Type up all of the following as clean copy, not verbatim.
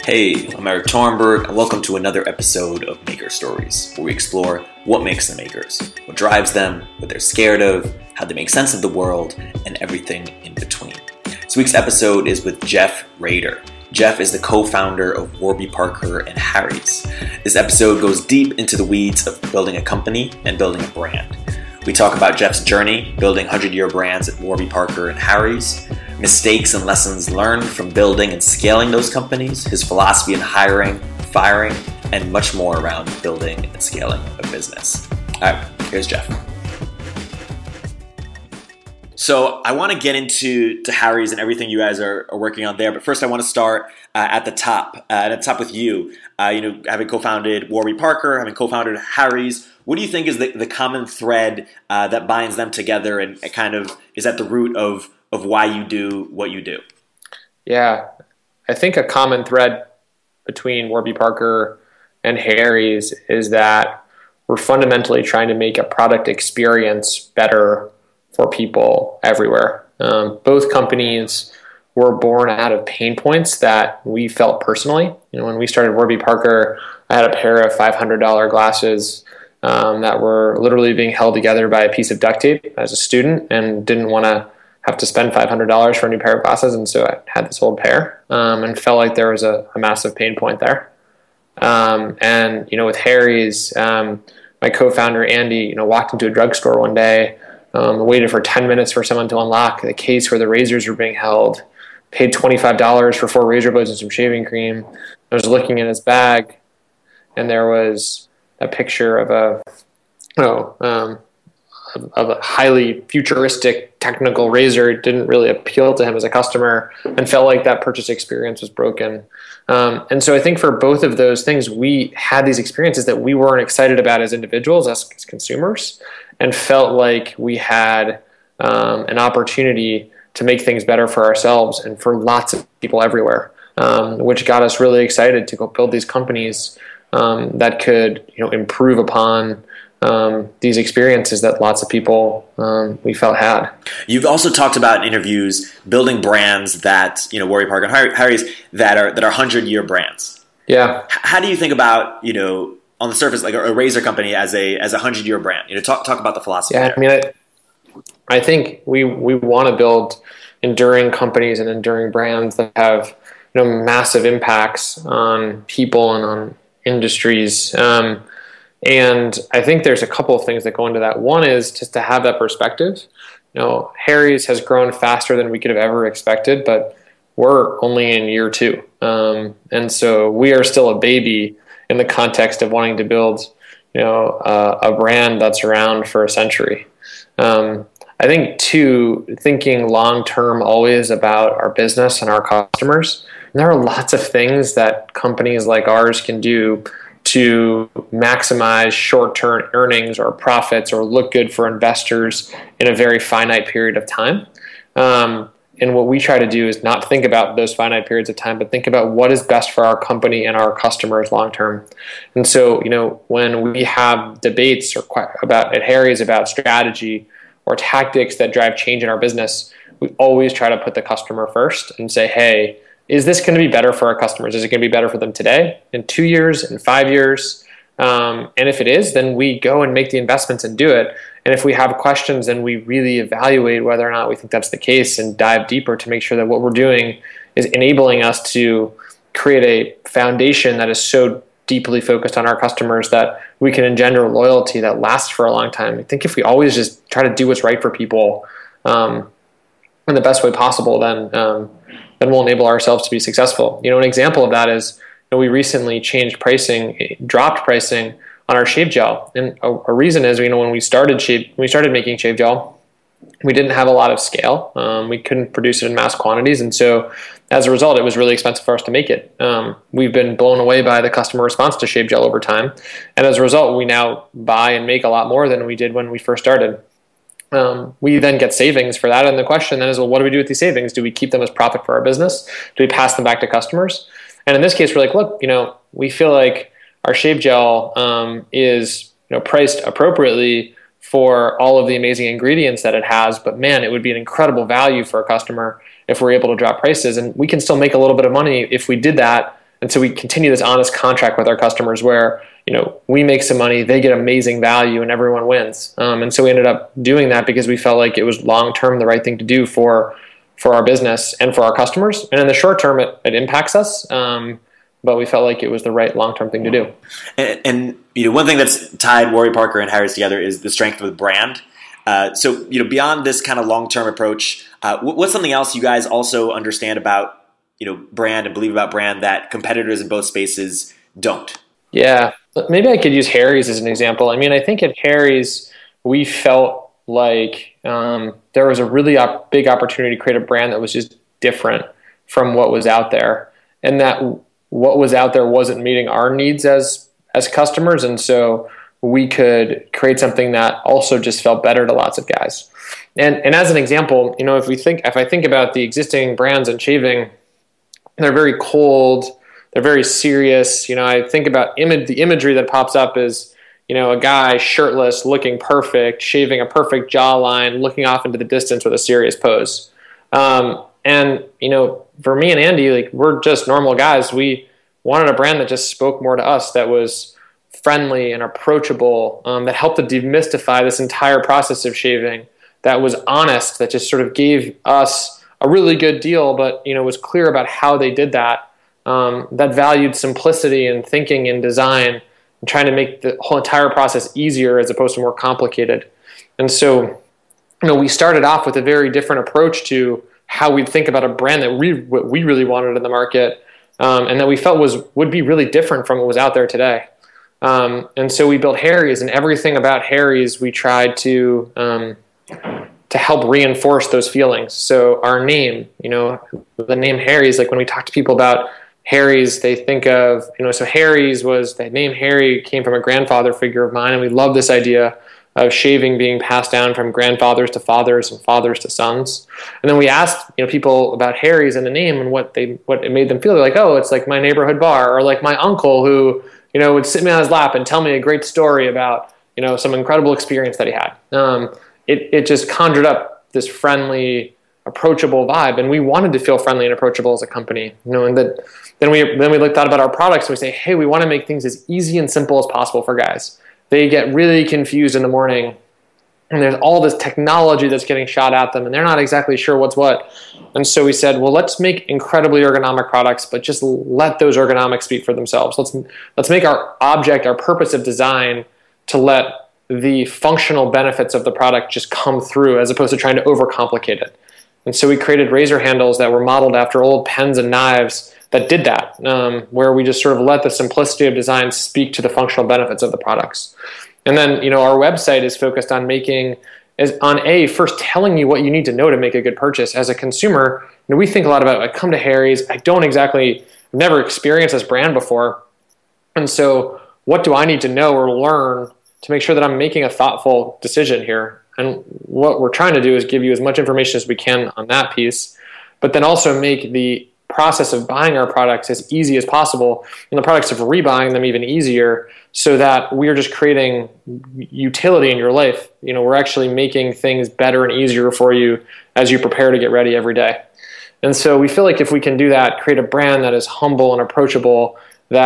Hey, I'm Eric Tornberg, and welcome to another episode of Maker Stories, where we explore what makes the makers, what drives them, what they're scared of, how they make sense of the world, and everything in between. This week's episode is with Jeff Rader. Jeff is the co-founder of Warby Parker and Harry's. This episode goes deep into the weeds of building a company and building a brand. We talk about Jeff's journey building 100-year brands at Warby Parker and Harry's, mistakes and lessons learned from building and scaling those companies, his philosophy in hiring, firing, and much more around building and scaling a business. All right, here's Jeff. So I want to get into Harry's and everything you guys are working on there, but first I want to start at the top with you. Having co-founded Warby Parker, having co-founded Harry's, what do you think is the common thread that binds them together and kind of is at the root of why you do what you do? Yeah, I think a common thread between Warby Parker and Harry's is that we're fundamentally trying to make a product experience better for people everywhere. Both companies were born out of pain points that we felt personally. When we started Warby Parker, I had a pair of $500 glasses that were literally being held together by a piece of duct tape as a student and didn't want to have to spend $500 for a new pair of glasses. And so I had this old pair and felt like there was a massive pain point there. With Harry's, my co-founder, Andy, walked into a drugstore one day, waited for 10 minutes for someone to unlock the case where the razors were being held, paid $25 for 4 razor blades and some shaving cream. I was looking in his bag, and there was a picture of a highly futuristic technical razor. It didn't really appeal to him as a customer and felt like that purchase experience was broken. And so I think for both of those things, we had these experiences that we weren't excited about as individuals, as consumers, and felt like we had an opportunity to make things better for ourselves and for lots of people everywhere, which got us really excited to go build these companies that could improve upon these experiences that lots of people we felt had. You've also talked about in interviews building brands that Warby Parker and Harry's that are 100-year brands. Yeah. How do you think about on the surface like a razor company as a 100-year brand? Talk about the philosophy. Yeah, there. I think we want to build enduring companies and enduring brands that have massive impacts on people and on industries. And I think there's a couple of things that go into that. One is just to have that perspective. Harry's has grown faster than we could have ever expected, but we're only in year 2. And so we are still a baby in the context of wanting to build, a brand that's around for a century. I think 2, thinking long-term always about our business and our customers. And there are lots of things that companies like ours can do to maximize short-term earnings or profits or look good for investors in a very finite period of time. And what we try to do is not think about those finite periods of time, but think about what is best for our company and our customers long-term. And so, when we have debates at Harry's about strategy or tactics that drive change in our business, we always try to put the customer first and say, hey, is this going to be better for our customers? Is it going to be better for them today, in 2 years, in 5 years? And if it is, then we go and make the investments and do it. And if we have questions, then we really evaluate whether or not we think that's the case and dive deeper to make sure that what we're doing is enabling us to create a foundation that is so deeply focused on our customers that we can engender loyalty that lasts for a long time. I think if we always just try to do what's right for people in the best way possible, then we'll enable ourselves to be successful. An example of that is we recently dropped pricing on our shave gel, and a reason is when we started making shave gel, we didn't have a lot of scale. We couldn't produce it in mass quantities, and so as a result, it was really expensive for us to make it. We've been blown away by the customer response to shave gel over time, and as a result, we now buy and make a lot more than we did when we first started. We then get savings for that, and the question then is, well, what do we do with these savings? Do we keep them as profit for our business? Do we pass them back to customers? And in this case, we're like, look, we feel like our shave gel is priced appropriately for all of the amazing ingredients that it has, but man, it would be an incredible value for a customer if we're able to drop prices, and we can still make a little bit of money if we did that And so we continue this honest contract with our customers where, we make some money, they get amazing value, and everyone wins. And so we ended up doing that because we felt like it was long-term the right thing to do for our business and for our customers. And in the short term, it impacts us. But we felt like it was the right long-term thing to do. And one thing that's tied Warby Parker and Harry's together is the strength of the brand. So beyond this kind of long-term approach, what's something else you guys also understand about brand and believe about brand that competitors in both spaces don't? Yeah, maybe I could use Harry's as an example. I mean, I think at Harry's we felt like there was a really big opportunity to create a brand that was just different from what was out there, and that what was out there wasn't meeting our needs as customers, and so we could create something that also just felt better to lots of guys. And as an example, if I think about the existing brands in shaving, they're very cold, they're very serious. I think about the imagery that pops up is a guy shirtless, looking perfect, shaving a perfect jawline, looking off into the distance with a serious pose. And for me and Andy, like, we're just normal guys. We wanted a brand that just spoke more to us, that was friendly and approachable, that helped to demystify this entire process of shaving, that was honest, that just sort of gave us a really good deal, but was clear about how they did that, that valued simplicity and thinking and design, and trying to make the whole entire process easier as opposed to more complicated. And so, we started off with a very different approach to how we'd think about a brand that we really wanted in the market, and that we felt would be really different from what was out there today. And so we built Harry's, and everything about Harry's we tried to help reinforce those feelings. So our name, the name Harry's, like when we talk to people about Harry's, they think of, so Harry's the name Harry came from a grandfather figure of mine, and we love this idea of shaving being passed down from grandfathers to fathers and fathers to sons. And then we asked people about Harry's and the name and what it made them feel. They're like, oh, it's like my neighborhood bar, or like my uncle who would sit me on his lap and tell me a great story about some incredible experience that he had. It just conjured up this friendly, approachable vibe, and we wanted to feel friendly and approachable as a company. And then we thought about our products, and we say, hey, we want to make things as easy and simple as possible for guys. They get really confused in the morning, and there's all this technology that's getting shot at them, and they're not exactly sure what's what. And so we said, well, let's make incredibly ergonomic products, but just let those ergonomics speak for themselves. Let's make our purpose of design to let the functional benefits of the product just come through, as opposed to trying to overcomplicate it. And so we created razor handles that were modeled after old pens and knives that did that, where we just sort of let the simplicity of design speak to the functional benefits of the products. And then, our website is focused on first telling you what you need to know to make a good purchase. As a consumer, we think a lot about, I come to Harry's, never experienced this brand before. And so what do I need to know or learn to make sure that I'm making a thoughtful decision here? And what we're trying to do is give you as much information as we can on that piece, but then also make the process of buying our products as easy as possible, and the products of rebuying them even easier, so that we're just creating utility in your life. We're actually making things better and easier for you as you prepare to get ready every day. And so we feel like if we can do that, create a brand that is humble and approachable,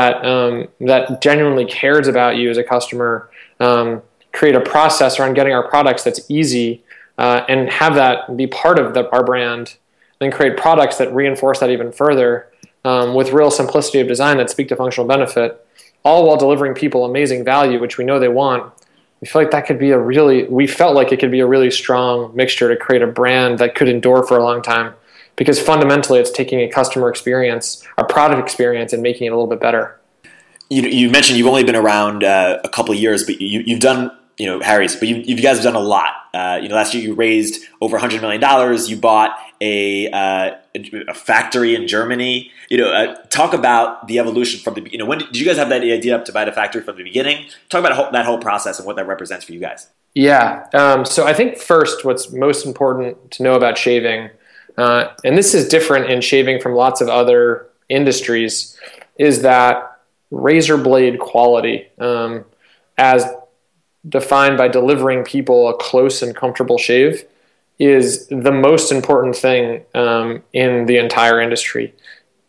that genuinely cares about you as a customer, create a process around getting our products that's easy, and have that be part of our brand, then create products that reinforce that even further, with real simplicity of design that speak to functional benefit, all while delivering people amazing value, which we know they want. We felt like it could be a really strong mixture to create a brand that could endure for a long time, because fundamentally it's taking a customer experience, a product experience, and making it a little bit better. You mentioned you've only been around a couple of years, but you've done Harry's, but you guys have done a lot. Last year you raised over $100 million. You bought a factory in Germany. Talk about the evolution from the when did you guys have that idea up to buy the factory from the beginning? Talk about that whole process and what that represents for you guys. Yeah. So I think first, what's most important to know about shaving, and this is different in shaving from lots of other industries, is that razor blade quality, as defined by delivering people a close and comfortable shave, is the most important thing in the entire industry.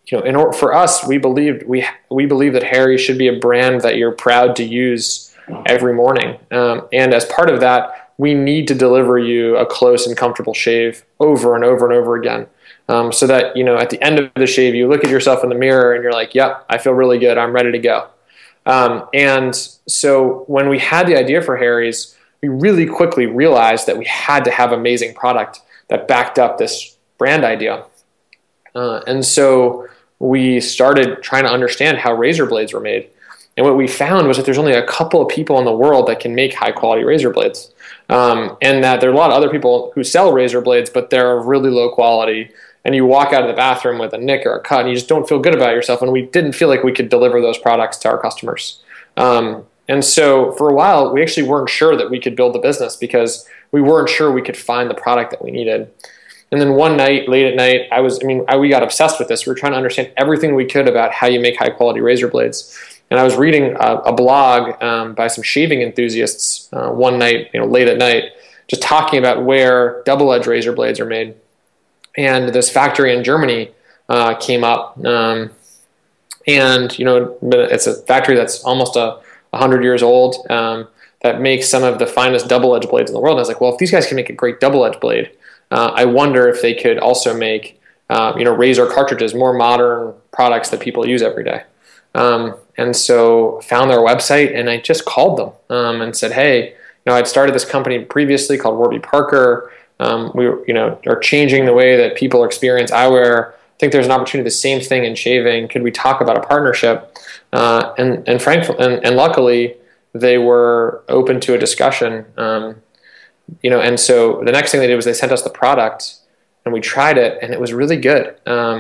for us, we believe that Harry's should be a brand that you're proud to use every morning. And as part of that, we need to deliver you a close and comfortable shave over and over and over again. So that, at the end of the shave, you look at yourself in the mirror and you're like, yep, I feel really good. I'm ready to go. And so when we had the idea for Harry's, we really quickly realized that we had to have amazing product that backed up this brand idea. And so we started trying to understand how razor blades were made. And what we found was that there's only a couple of people in the world that can make high quality razor blades. And that there are a lot of other people who sell razor blades, but they're really low quality. And you walk out of the bathroom with a nick or a cut and you just don't feel good about yourself. And we didn't feel like we could deliver those products to our customers. And so for a while, we actually weren't sure that we could build the business because we weren't sure we could find the product that we needed. And then one night, late at night, we got obsessed with this. We were trying to understand everything we could about how you make high quality razor blades. And I was reading a blog by some shaving enthusiasts one night, late at night, just talking about where double edge razor blades are made. And this factory in Germany came up. And it's a factory that's almost 100 years old that makes some of the finest double edge blades in the world. And I was like, well, if these guys can make a great double edge blade, I wonder if they could also make, razor cartridges, more modern products that people use every day. And so found their website and I just called them and said, hey, I'd started this company previously called Warby Parker. We are changing the way that people experience eyewear. I think there's an opportunity, the same thing in shaving. Could we talk about a partnership? And frankly, and luckily they were open to a discussion. And so the next thing they did was they sent us the product and we tried it and it was really good.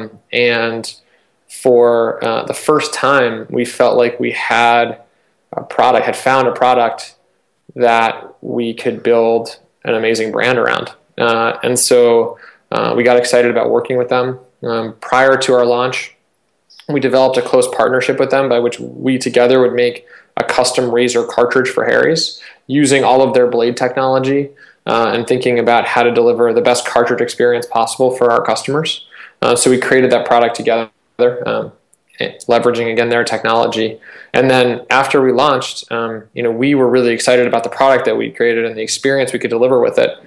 And for the first time, we felt like we had found a product that we could build an amazing brand around. And so we got excited about working with them. Prior to our launch, we developed a close partnership with them by which we together would make a custom razor cartridge for Harry's using all of their blade technology and thinking about how to deliver the best cartridge experience possible for our customers. So we created that product together, leveraging again their technology. And then after we launched, we were really excited about the product that we created and the experience we could deliver with it.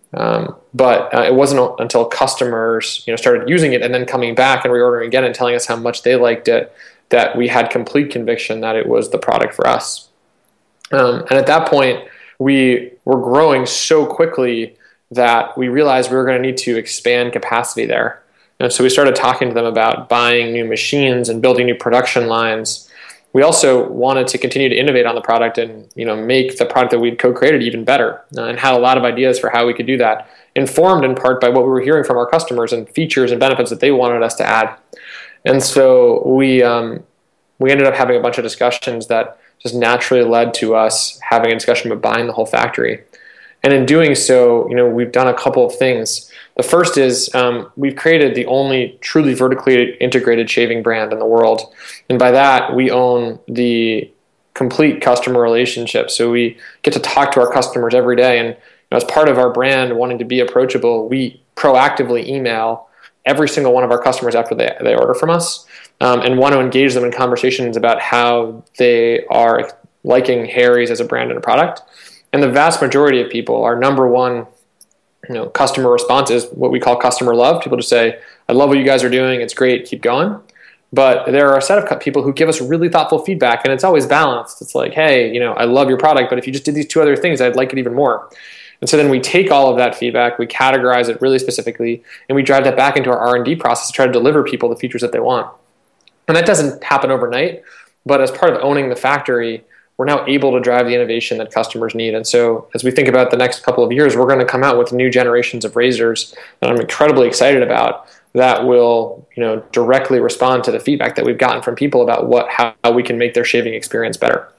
But it wasn't until customers started using it and then coming back and reordering again and telling us how much they liked it that we had complete conviction that it was the product for us. And at that point, we were growing so quickly that we realized we were going to need to expand capacity there. And so we started talking to them about buying new machines and building new production lines. We also wanted to continue to innovate on the product and make the product that we'd co-created even better, and had a lot of ideas for how we could do that, informed in part by what we were hearing from our customers and features and benefits that they wanted us to add. And so we ended up having a bunch of discussions that just naturally led to us having a discussion about buying the whole factory. And in doing so, we've done a couple of things. The first is we've created the only truly vertically integrated shaving brand in the world. And by that, we own the complete customer relationship. So we get to talk to our customers every day. And as part of our brand wanting to be approachable, we proactively email every single one of our customers after they order from us and want to engage them in conversations about how they are liking Harry's as a brand and a product. And the vast majority of people, our number one customer response is what we call customer love. People just say, I love what you guys are doing. It's great. Keep going. But there are a set of people who give us really thoughtful feedback, and it's always balanced. It's like, hey, I love your product, but if you just did these two other things, I'd like it even more. And so then we take all of that feedback, we categorize it really specifically, and we drive that back into our R&D process to try to deliver people the features that they want. And that doesn't happen overnight, but as part of owning the factory, we're now able to drive the innovation that customers need. And so as we think about the next couple of years, we're going to come out with new generations of razors that I'm incredibly excited about that will, directly respond to the feedback that we've gotten from people about how we can make their shaving experience better.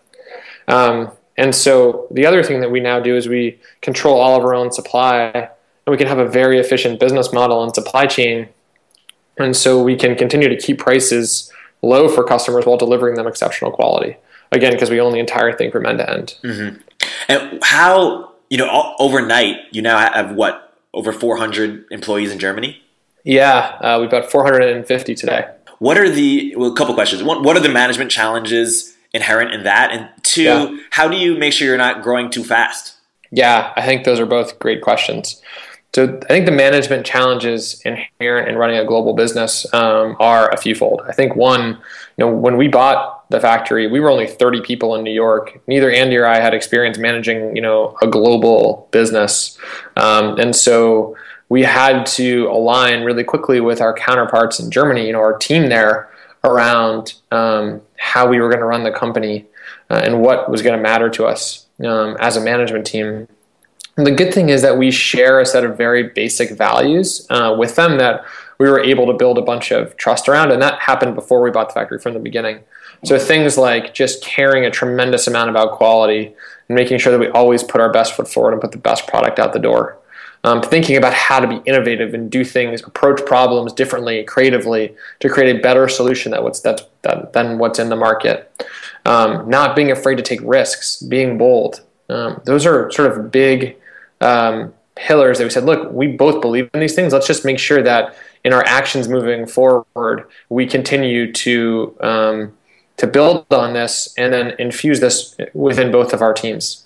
And so the other thing that we now do is we control all of our own supply, and we can have a very efficient business model and supply chain. And so we can continue to keep prices low for customers while delivering them exceptional quality. Again, because we own the entire thing from end to end. Mm-hmm. And how, overnight, you now have over 400 employees in Germany? Yeah, we've got 450 today. What are a couple questions. One, what are the management challenges inherent in that? And two, how do you make sure you're not growing too fast? Yeah, I think those are both great questions. So I think the management challenges inherent in running a global business are a fewfold. I think one, when we bought the factory, we were only 30 people in New York. Neither Andy or I had experience managing, a global business. And so we had to align really quickly with our counterparts in Germany, our team there, around how we were going to run the company and what was going to matter to us as a management team. And the good thing is that we share a set of very basic values with them that we were able to build a bunch of trust around, and that happened before we bought the factory from the beginning. So things like just caring a tremendous amount about quality and making sure that we always put our best foot forward and put the best product out the door. Thinking about how to be innovative and do things, approach problems differently, creatively, to create a better solution than what's in the market. Not being afraid to take risks, being bold. Those are sort of big pillars that we said, look, we both believe in these things. Let's just make sure that in our actions moving forward, we continue to build on this and then infuse this within both of our teams.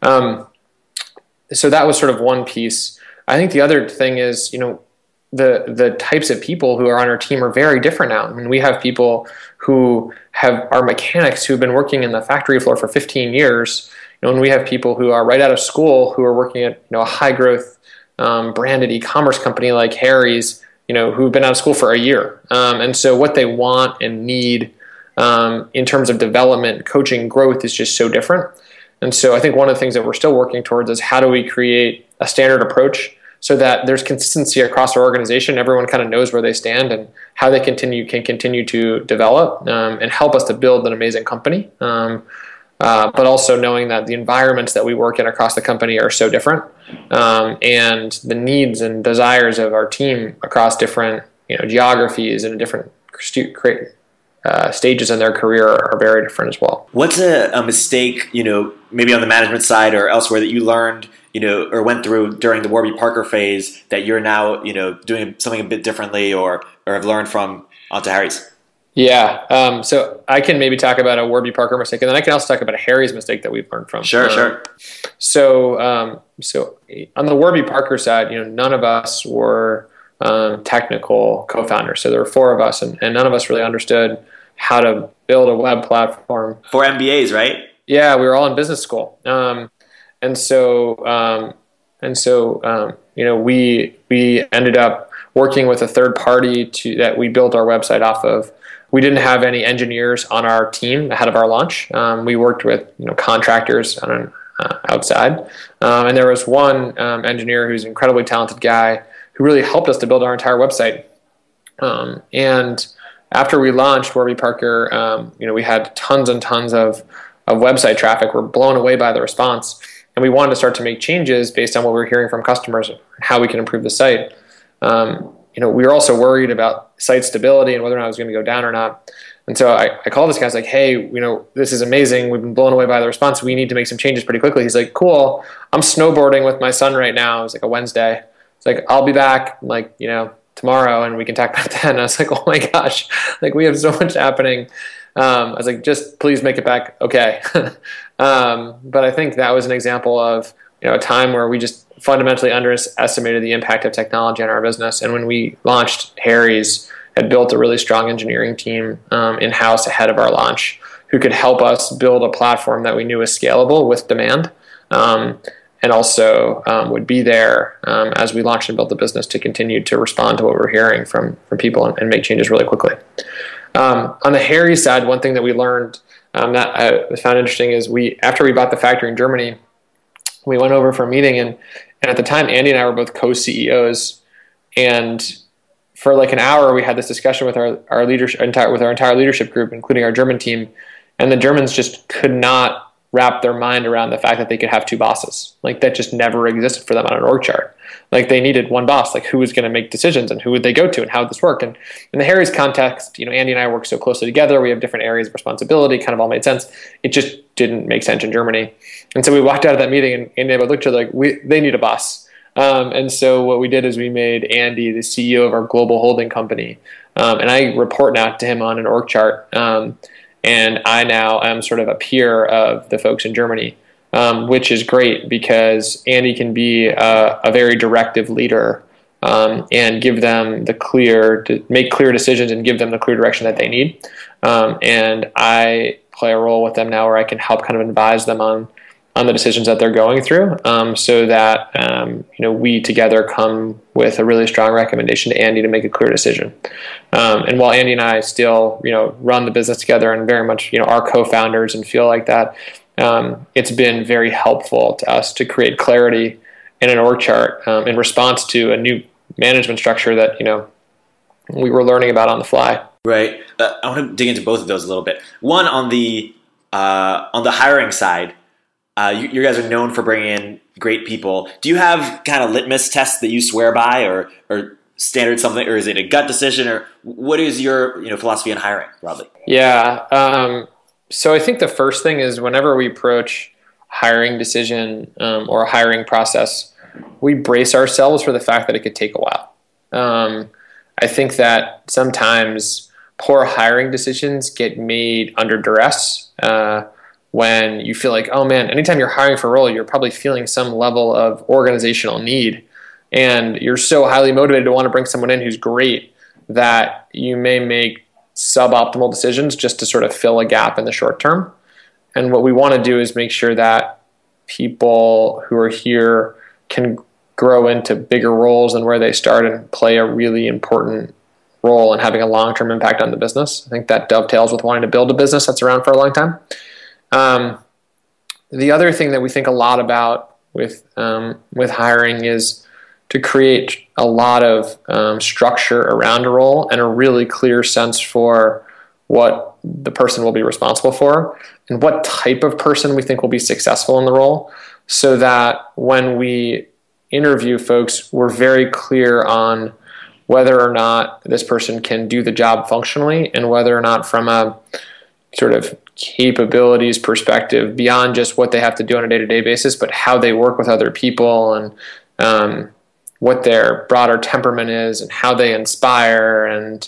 So that was sort of one piece. I think the other thing is, the types of people who are on our team are very different now. I mean, we have people who are mechanics who've been working in the factory floor for 15 years. And we have people who are right out of school who are working at a high growth branded e-commerce company like Harry's, who've been out of school for a year. And so what they want and need in terms of development, coaching, growth is just so different. And so I think one of the things that we're still working towards is how do we create a standard approach so that there's consistency across our organization. Everyone kind of knows where they stand and how they can continue to develop and help us to build an amazing company. But also knowing that the environments that we work in across the company are so different, and the needs and desires of our team across different geographies and different stages in their career are very different as well. What's a mistake, maybe on the management side or elsewhere that you learned, or went through during the Warby Parker phase that you're now, doing something a bit differently or have learned from onto Harry's? Yeah. So I can maybe talk about a Warby Parker mistake, and then I can also talk about a Harry's mistake that we've learned from. Sure. So on the Warby Parker side, none of us were technical co-founders. So there were four of us, and none of us really understood how to build a web platform. 4 MBAs, right? Yeah, we were all in business school. We ended up working with a third party that we built our website off of. We didn't have any engineers on our team ahead of our launch. We worked with contractors outside, and there was one engineer who's an incredibly talented guy who really helped us to build our entire website. And after we launched Warby Parker, we had tons and tons of website traffic. We're blown away by the response, and we wanted to start to make changes based on what we were hearing from customers and how we can improve the site. We were also worried about site stability and whether or not it was going to go down or not. And so I called this guy. I was like, hey, this is amazing. We've been blown away by the response. We need to make some changes pretty quickly. He's like, cool. I'm snowboarding with my son right now. It was like a Wednesday. It's like, I'll be back tomorrow and we can talk about that. And I was like, oh my gosh, we have so much happening. I was like, just please make it back. Okay. But I think that was an example of, a time where we just fundamentally underestimated the impact of technology on our business. And when we launched Harry's, had built a really strong engineering team in-house ahead of our launch who could help us build a platform that we knew was scalable with demand, and also would be there as we launched and built the business to continue to respond to what we're hearing from people and make changes really quickly. On the Harry's side, one thing that we learned that I found interesting is after we bought the factory in Germany, we went over for a meeting, and at the time, Andy and I were both co-CEOs, and for an hour, we had this discussion with our leadership, with our entire leadership group, including our German team, and the Germans just could not wrap their mind around the fact that they could have two bosses. That just never existed for them on an org chart. They needed one boss. Who was going to make decisions and who would they go to and how would this work? And in the Harry's context, Andy and I work so closely together. We have different areas of responsibility. Kind of all made sense. It just didn't make sense in Germany. And so we walked out of that meeting, and Andy and I looked at each other they need a boss. And so what we did is we made Andy the CEO of our global holding company. And I report now to him on an org chart. And I now am sort of a peer of the folks in Germany, which is great because Andy can be a very directive leader and give them make clear decisions and give them the clear direction that they need. And I play a role with them now where I can help kind of advise them on the decisions that they're going through, so that we together come with a really strong recommendation to Andy to make a clear decision. And while Andy and I still run the business together and very much are co-founders and feel like that, it's been very helpful to us to create clarity in an org chart in response to a new management structure that we were learning about on the fly. Right. I want to dig into both of those a little bit. One, on the hiring side. You guys are known for bringing in great people. Do you have kind of litmus tests that you swear by, or standard something, or is it a gut decision, or what is your philosophy on hiring broadly? Yeah. So I think the first thing is whenever we approach hiring decision or a hiring process, we brace ourselves for the fact that it could take a while. I think that sometimes poor hiring decisions get made under duress. When you feel like, oh man, anytime you're hiring for a role, you're probably feeling some level of organizational need. And you're so highly motivated to want to bring someone in who's great that you may make suboptimal decisions just to sort of fill a gap in the short term. And what we want to do is make sure that people who are here can grow into bigger roles than where they start and play a really important role in having a long-term impact on the business. I think that dovetails with wanting to build a business that's around for a long time. The other thing that we think a lot about with hiring is to create a lot of structure around a role and a really clear sense for what the person will be responsible for and what type of person we think will be successful in the role, so that when we interview folks, we're very clear on whether or not this person can do the job functionally and whether or not from a sort of capabilities perspective beyond just what they have to do on a day-to-day basis, but how they work with other people and what their broader temperament is and how they inspire and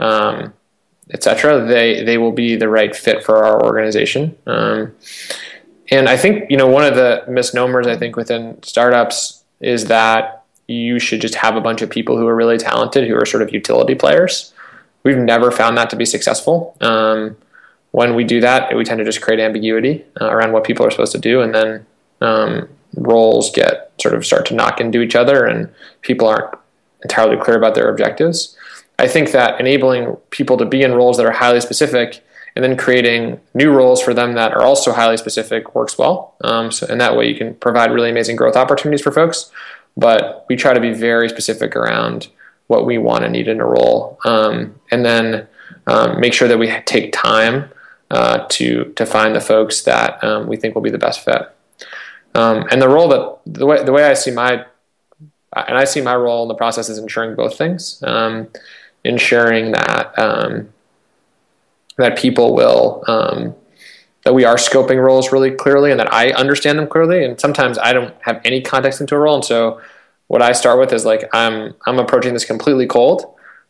etc. They will be the right fit for our organization. And I think one of the misnomers I think within startups is that you should just have a bunch of people who are really talented who are sort of utility players. We've never found that to be successful. When we do that, we tend to just create ambiguity around what people are supposed to do, and then roles start to knock into each other, and people aren't entirely clear about their objectives. I think that enabling people to be in roles that are highly specific and then creating new roles for them that are also highly specific works well. So in that way, you can provide really amazing growth opportunities for folks, but we try to be very specific around what we want and need in a role, and then make sure that we take time to find the folks that we think will be the best fit. And the way I see my role in the process is ensuring both things, ensuring that that people will that we are scoping roles really clearly and that I understand them clearly. And sometimes I don't have any context into a role, and so what I start with is like I'm approaching this completely cold.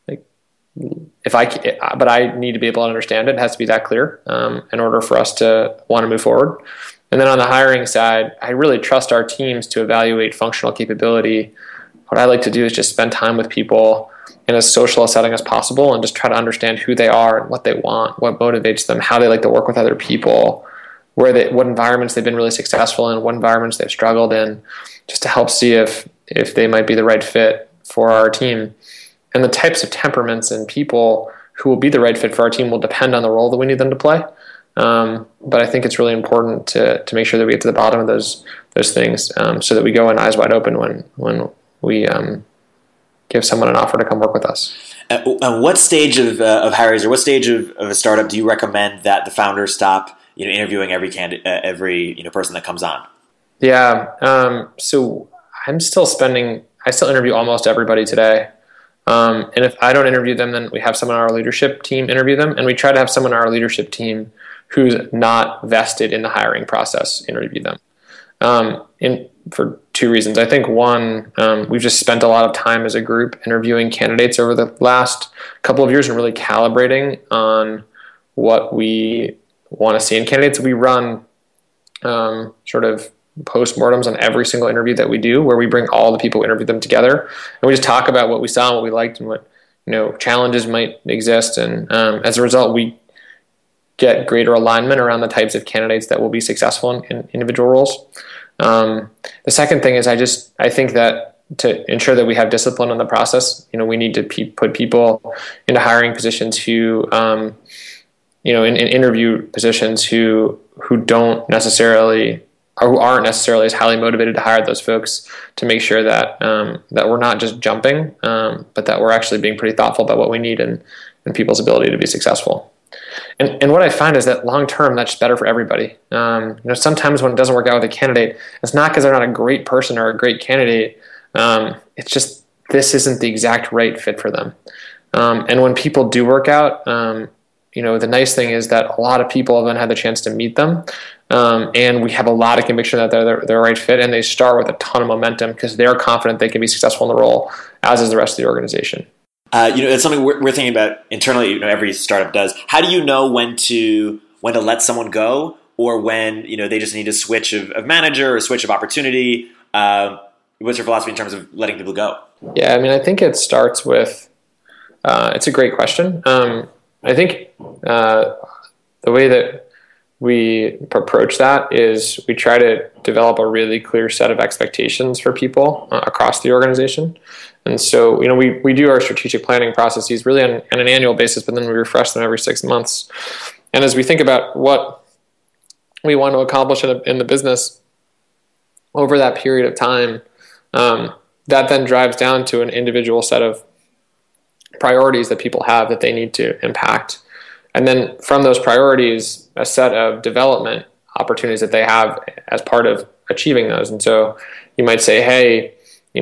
But I need to be able to understand it. It has to be that clear in order for us to want to move forward. And then on the hiring side, I really trust our teams to evaluate functional capability. What I like to do is just spend time with people in as social a setting as possible and just try to understand who they are and what they want, what motivates them, how they like to work with other people, what environments they've been really successful in, what environments they've struggled in, just to help see if they might be the right fit for our team. And the types of temperaments and people who will be the right fit for our team will depend on the role that we need them to play. But I think it's really important to make sure that we get to the bottom of those things, so that we go in eyes wide open when we give someone an offer to come work with us. What stage of hires or what stage of a startup do you recommend that the founders stop interviewing every person that comes on? Yeah. So I still interview almost everybody today. And if I don't interview them, then we have someone on our leadership team interview them, and we try to have someone on our leadership team who's not vested in the hiring process interview them. For two reasons. I think one, we've just spent a lot of time as a group interviewing candidates over the last couple of years and really calibrating on what we want to see in candidates. We run sort of postmortems on every single interview that we do, where we bring all the people who interviewed them together, and we just talk about what we saw and what we liked and what challenges might exist. And as a result, we get greater alignment around the types of candidates that will be successful in individual roles. The second thing is I think that to ensure that we have discipline in the process, we need to put people into hiring positions who, in interview positions who don't necessarily, or who aren't necessarily as highly motivated to hire those folks, to make sure that that we're not just jumping, but that we're actually being pretty thoughtful about what we need and people's ability to be successful. And what I find is that long term, that's better for everybody. Sometimes when it doesn't work out with a candidate, it's not because they're not a great person or a great candidate. It's just this isn't the exact right fit for them. And when people do work out, the nice thing is that a lot of people have then had the chance to meet them. And we have a lot of conviction that they're a right fit, and they start with a ton of momentum because they're confident they can be successful in the role, as is the rest of the organization. It's something we're thinking about internally. Every startup does. How do you know when to let someone go, or when they just need a switch of manager or a switch of opportunity? What's your philosophy in terms of letting people go? Yeah, I think it starts with. It's a great question. I think the way that we approach that is we try to develop a really clear set of expectations for people across the organization. And so, we do our strategic planning processes really on an annual basis, but then we refresh them every 6 months. And as we think about what we want to accomplish in the business over that period of time, that then drives down to an individual set of priorities that people have that they need to impact. And then from those priorities, a set of development opportunities that they have as part of achieving those. And so you might say, hey,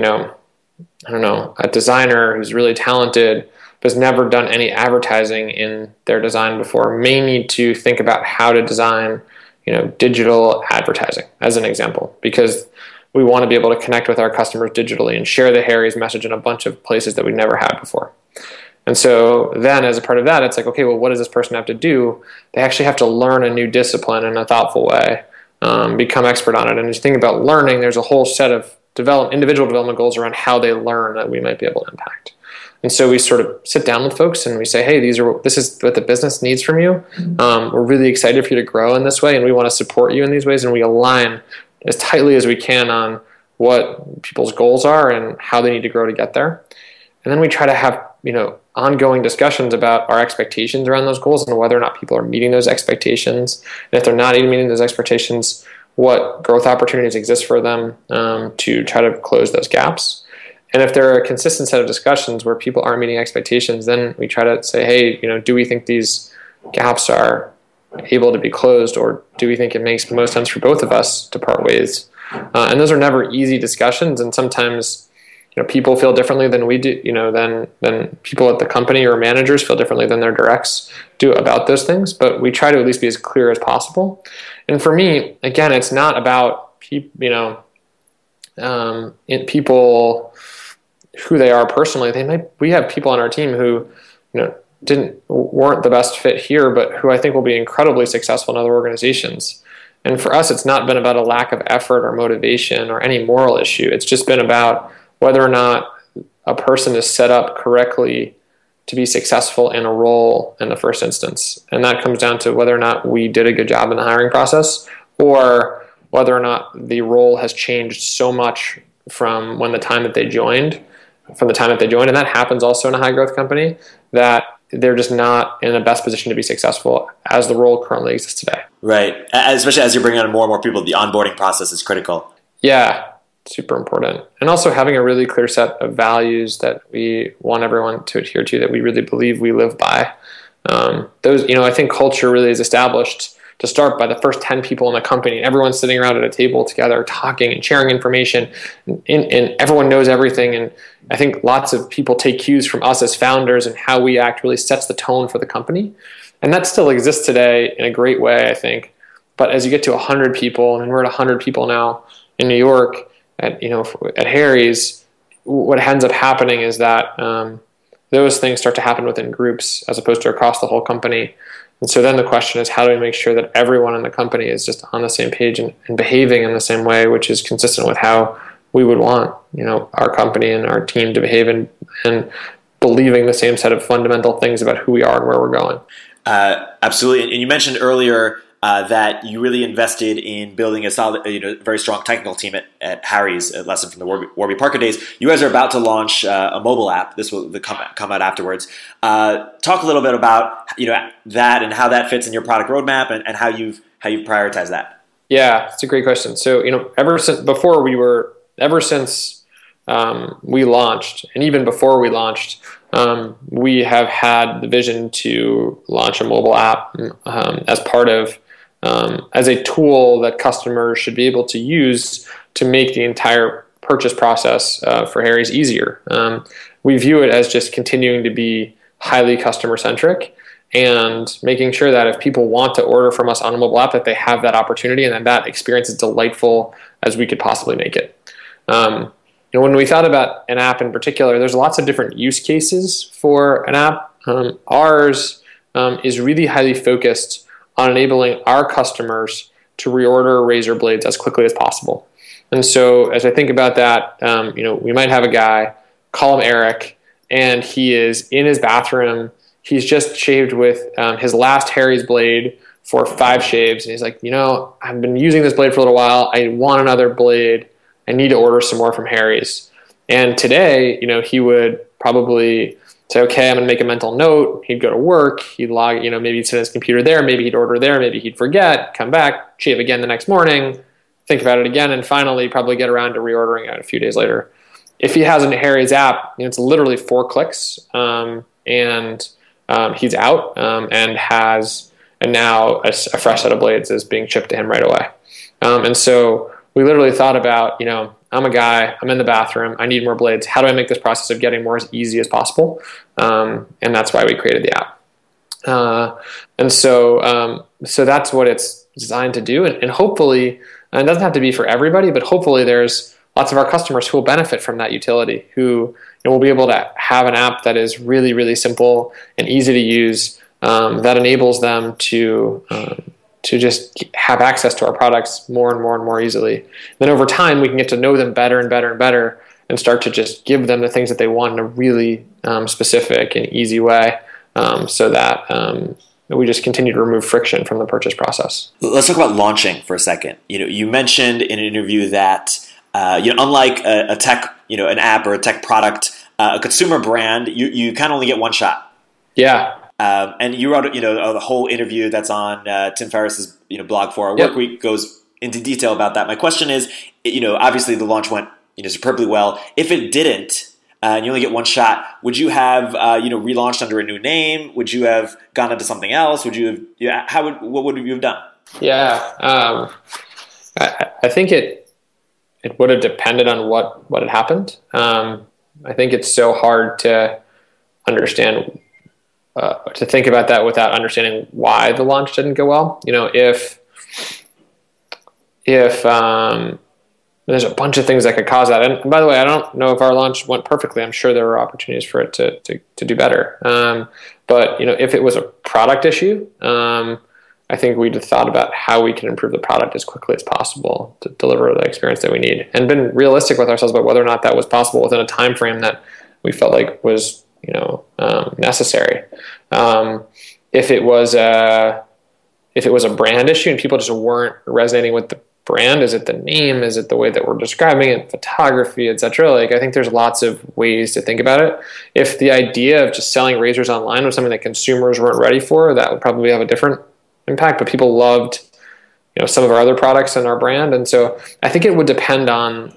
a designer who's really talented but has never done any advertising in their design before may need to think about how to design, digital advertising as an example, because we want to be able to connect with our customers digitally and share the Harry's message in a bunch of places that we never had before. And so then as a part of that, it's like, okay, well, what does this person have to do? They actually have to learn a new discipline in a thoughtful way, become expert on it. And as you think about learning, there's a whole set of individual development goals around how they learn that we might be able to impact. And so we sort of sit down with folks and we say, hey, this is what the business needs from you. We're really excited for you to grow in this way, and we want to support you in these ways. And we align as tightly as we can on what people's goals are and how they need to grow to get there. And then we try to have, ongoing discussions about our expectations around those goals and whether or not people are meeting those expectations. And if they're not even meeting those expectations, what growth opportunities exist for them to try to close those gaps. And if there are a consistent set of discussions where people aren't meeting expectations, then we try to say, hey, do we think these gaps are able to be closed, or do we think it makes the most sense for both of us to part ways? And those are never easy discussions, and sometimes people feel differently than we do, than people at the company or managers feel differently than their directs do about those things. But we try to at least be as clear as possible. And for me, again, it's not about people who they are personally. We have people on our team who, weren't the best fit here, but who I think will be incredibly successful in other organizations. And for us, it's not been about a lack of effort or motivation or any moral issue. It's just been about whether or not a person is set up correctly to be successful in a role in the first instance. And that comes down to whether or not we did a good job in the hiring process, or whether or not the role has changed so much from the time that they joined. And that happens also in a high growth company, that they're just not in the best position to be successful as the role currently exists today. Right. Especially as you're bringing on more and more people, the onboarding process is critical. Yeah. Super important. And also having a really clear set of values that we want everyone to adhere to, that we really believe we live by. I think culture really is established to start by the first 10 people in the company, and everyone's sitting around at a table together talking and sharing information, and everyone knows everything. And I think lots of people take cues from us as founders, and how we act really sets the tone for the company. And that still exists today in a great way, I think. But as you get to 100 people, and we're at 100 people now in New York, at Harry's, what ends up happening is that those things start to happen within groups as opposed to across the whole company. And so then the question is, how do we make sure that everyone in the company is just on the same page and behaving in the same way, which is consistent with how we would want, our company and our team to behave, and believing the same set of fundamental things about who we are and where we're going. Absolutely. And you mentioned earlier that you really invested in building a solid, very strong technical team at Harry's, a lesson from the Warby Parker days. You guys are about to launch a mobile app. This will come out afterwards. Talk a little bit about that and how that fits in your product roadmap and how you've prioritized that. Yeah, it's a great question. So ever since we launched, and even before we launched, we have had the vision to launch a mobile app as part of as a tool that customers should be able to use to make the entire purchase process for Harry's easier. We view it as just continuing to be highly customer centric and making sure that if people want to order from us on a mobile app, that they have that opportunity and that experience is delightful as we could possibly make it. When we thought about an app in particular, there's lots of different use cases for an app. Ours is really highly focused on enabling our customers to reorder razor blades as quickly as possible. And so as I think about that, we might have a guy, call him Eric, and he is in his bathroom. He's just shaved with his last Harry's blade for 5 shaves. And he's like, I've been using this blade for a little while. I want another blade. I need to order some more from Harry's. And today, he would probably say, okay, I'm going to make a mental note. He'd go to work. He'd log, maybe he'd sit his computer there. Maybe he'd order there. Maybe he'd forget, come back, shave again the next morning, think about it again, and finally probably get around to reordering it a few days later. If he has a Harry's app, it's literally 4 clicks, and he's out and now a fresh set of blades is being shipped to him right away. And so we literally thought about, I'm a guy, I'm in the bathroom, I need more blades. How do I make this process of getting more as easy as possible? And that's why we created the app. And so that's what it's designed to do. And hopefully, and it doesn't have to be for everybody, but hopefully there's lots of our customers who will benefit from that utility, who will be able to have an app that is really, really simple and easy to use, that enables them to just have access to our products more and more and more easily. Then over time, we can get to know them better and better and better and start to just give them the things that they want in a really specific and easy way, so that we just continue to remove friction from the purchase process. Let's talk about launching for a second. You mentioned in an interview that unlike a tech, an app or a tech product, a consumer brand, you kind of only get one shot. Yeah. And you wrote, the whole interview that's on Tim Ferriss's, blog for our work week goes into detail about that. My question is, obviously the launch went, superbly well. If it didn't, and you only get one shot, would you have, relaunched under a new name? Would you have gone into something else? Would you have, what would you have done? Yeah. I think it would have depended on what had happened. I think it's so hard to understand, to think about that without understanding why the launch didn't go well. If there's a bunch of things that could cause that. And by the way, I don't know if our launch went perfectly. I'm sure there were opportunities for it to do better. But if it was a product issue, I think we'd have thought about how we can improve the product as quickly as possible to deliver the experience that we need, and been realistic with ourselves about whether or not that was possible within a time frame that we felt like was necessary. If it was a brand issue and people just weren't resonating with the brand, is it the name? Is it the way that we're describing it? Photography, etc. I think there's lots of ways to think about it. If the idea of just selling razors online was something that consumers weren't ready for, that would probably have a different impact. But people loved, some of our other products in our brand, and so I think it would depend on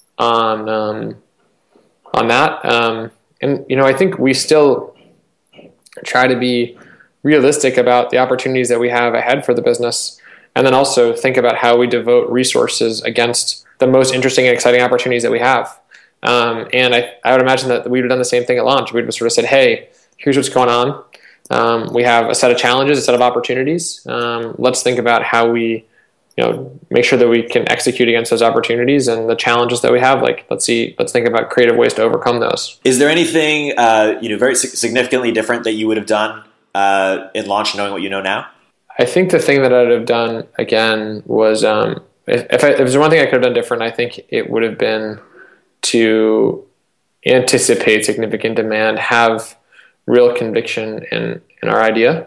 that. And I think we still try to be realistic about the opportunities that we have ahead for the business, and then also think about how we devote resources against the most interesting and exciting opportunities that we have. And I would imagine that we would have done the same thing at launch. We would have sort of said, hey, here's what's going on. We have a set of challenges, a set of opportunities. Let's think about how we make sure that we can execute against those opportunities and the challenges that we have. Like, let's think about creative ways to overcome those. Is there anything, very significantly different that you would have done in launch, knowing what you know now? I think the thing that I'd have done again was, if there's one thing I could have done different, I think it would have been to anticipate significant demand, have real conviction in our idea.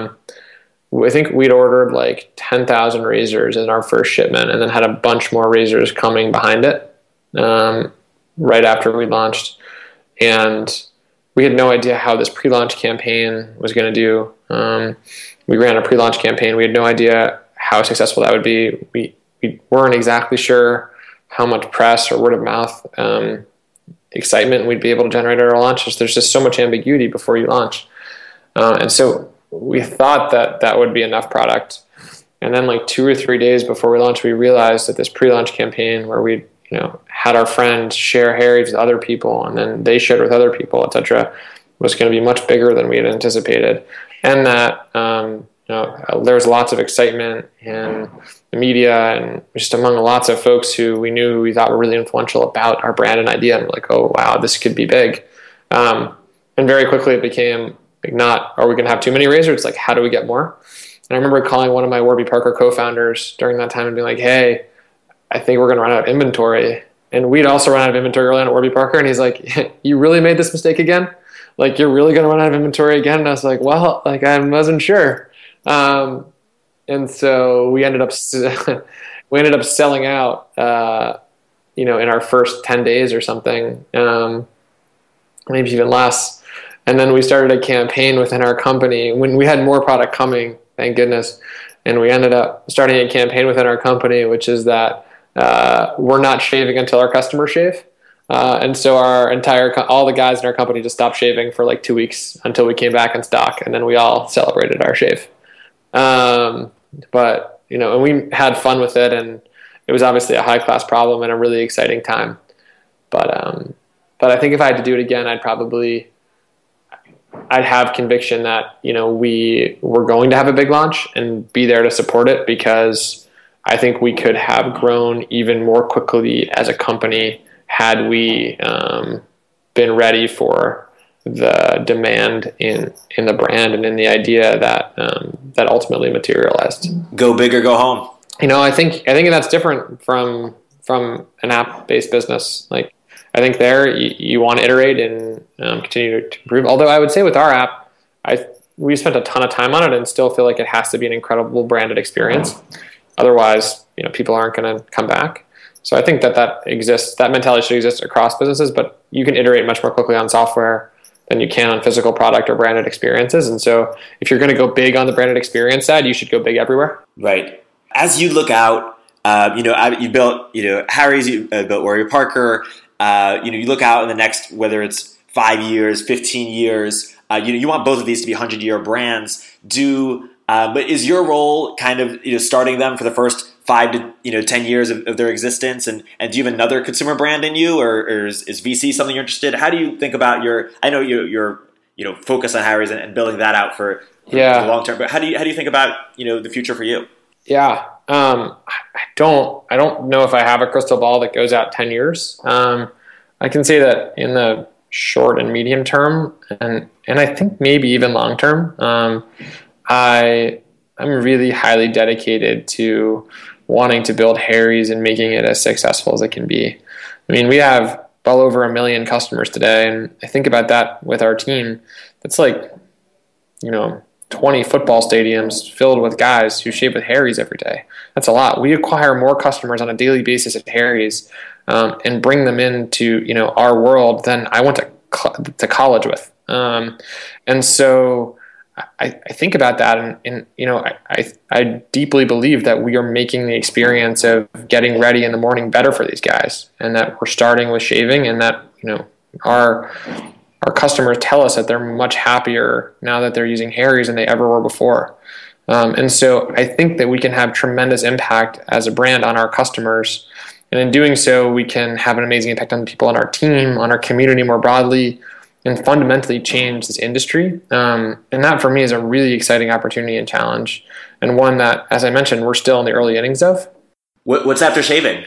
I think we'd ordered like 10,000 razors in our first shipment, and then had a bunch more razors coming behind it right after we launched. And we had no idea how this pre-launch campaign was going to do. We ran a pre-launch campaign. We had no idea how successful that would be. We weren't exactly sure how much press or word of mouth excitement we'd be able to generate at our launch. There's just so much ambiguity before you launch. And so we thought that would be enough product. And then like 2 or 3 days before we launched, we realized that this pre-launch campaign where we had our friends share Harry's with other people, and then they shared with other people, etc., was going to be much bigger than we had anticipated. And that there was lots of excitement in the media and just among lots of folks who we thought were really influential about our brand and idea. And we're like, oh, wow, this could be big. And very quickly it became like, not, are we going to have too many razors? It's like, how do we get more? And I remember calling one of my Warby Parker co-founders during that time and being like, hey, I think we're going to run out of inventory. And we'd also run out of inventory early on at Warby Parker. And he's like, you really made this mistake again? Like, you're really going to run out of inventory again? And I was like, well, like, I wasn't sure. And so we ended up selling out, in our first 10 days or something, maybe even less. And then we started a campaign within our company when we had more product coming, thank goodness. And we ended up starting a campaign within our company, which is that we're not shaving until our customers shave. And so all the guys in our company just stopped shaving for like 2 weeks until we came back in stock. And then we all celebrated our shave. But, and we had fun with it, and it was obviously a high class problem and a really exciting time. But I think if I had to do it again, I'd have conviction that, we were going to have a big launch and be there to support it, because I think we could have grown even more quickly as a company had we been ready for the demand in the brand and in the idea that ultimately materialized. Go big or go home. I think that's different from an app-based business. Like, I think there you want to iterate and continue to improve. Although I would say with our app, we spent a ton of time on it and still feel like it has to be an incredible branded experience. Otherwise, people aren't going to come back. So I think that exists. That mentality should exist across businesses, but you can iterate much more quickly on software than you can on physical product or branded experiences. And so if you're going to go big on the branded experience side, you should go big everywhere. Right. As you look out, you built, Harry's, you built Warby Parker. You look out in the next, whether it's 5 years, 15 years, you want both of these to be 100-year brands. But is your role kind of, starting them for the first 5 to 10 years of their existence, and do you have another consumer brand in you, or is VC something you're interested in? How do you think about I know your focus on Harry's and building that out for the long term, but how do you think about the future for you? Yeah, I don't know if I have a crystal ball that goes out 10 years. I can say that in the short and medium term, and I think maybe even long term, I'm really highly dedicated to wanting to build Harry's and making it as successful as it can be. I mean, we have well over 1 million customers today, and I think about that with our team. That's like, 20 football stadiums filled with guys who shave with Harry's every day. That's a lot. We acquire more customers on a daily basis at Harry's and bring them into our world than I went to college with. And so I think about that, and I deeply believe that we are making the experience of getting ready in the morning better for these guys, and that we're starting with shaving, and that our customers tell us that they're much happier now that they're using Harry's than they ever were before. And so I think that we can have tremendous impact as a brand on our customers, and in doing so, we can have an amazing impact on the people on our team, on our community more broadly, and fundamentally change this industry. And that for me is a really exciting opportunity and challenge, and one that, as I mentioned, we're still in the early innings of. What's after shaving?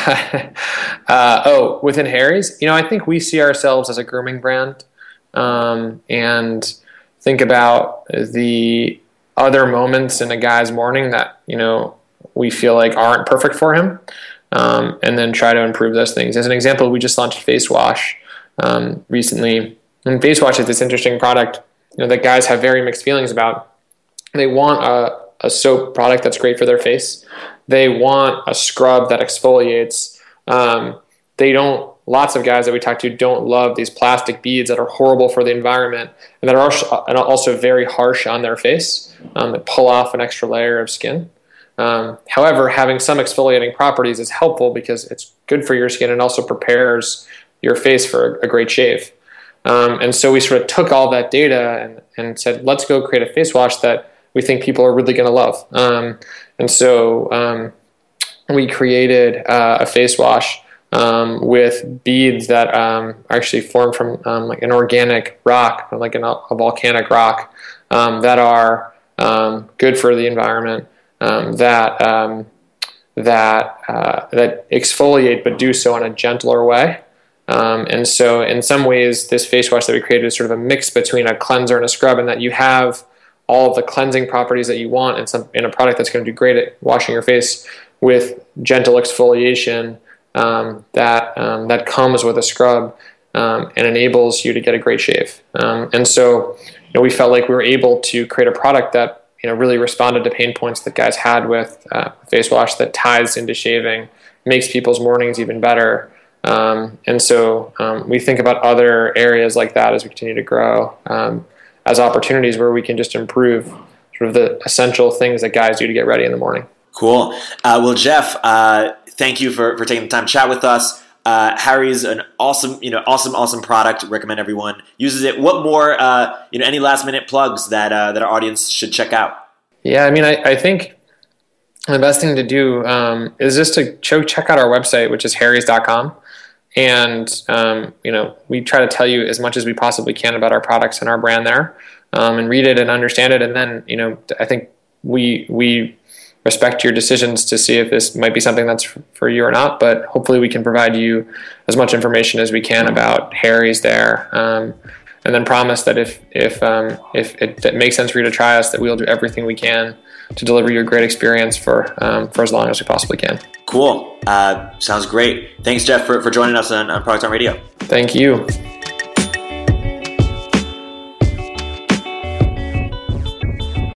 Within Harry's, I think we see ourselves as a grooming brand, and think about the other moments in a guy's morning that, we feel like aren't perfect for him, and then try to improve those things. As an example, we just launched Face Wash recently. And Face Wash is this interesting product, that guys have very mixed feelings about. They want a soap product that's great for their face. They want a scrub that exfoliates. Lots of guys that we talk to don't love these plastic beads that are horrible for the environment and that are also very harsh on their face, that pull off an extra layer of skin. However, having some exfoliating properties is helpful because it's good for your skin and also prepares your face for a great shave. And so we sort of took all that data and said, let's go create a face wash that we think people are really going to love. And so we created a face wash with beads that are actually formed from like an organic rock, like a volcanic rock, that are good for the environment, that exfoliate but do so in a gentler way. And so in some ways, this face wash that we created is sort of a mix between a cleanser and a scrub, and that you have all of the cleansing properties that you want in a product that's going to do great at washing your face with gentle exfoliation that comes with a scrub and enables you to get a great shave. And so we felt like we were able to create a product that really responded to pain points that guys had with face wash, that ties into shaving, makes people's mornings even better. And so we think about other areas like that as we continue to grow, as opportunities where we can just improve sort of the essential things that guys do to get ready in the morning. Cool. Well, Jeff, thank you for taking the time to chat with us. Harry's an awesome product. Recommend everyone uses it. What more, any last minute plugs that our audience should check out? Yeah, I think the best thing to do is just to check out our website, which is harrys.com. And, we try to tell you as much as we possibly can about our products and our brand there, and read it and understand it. And then, I think we respect your decisions to see if this might be something that's for you or not, but hopefully we can provide you as much information as we can about Harry's there. And then promise that if it makes sense for you to try us, that we'll do everything we can to deliver you a great experience for as long as we possibly can. Cool. Sounds great. Thanks, Jeff, for joining us on Product on Radio. Thank you.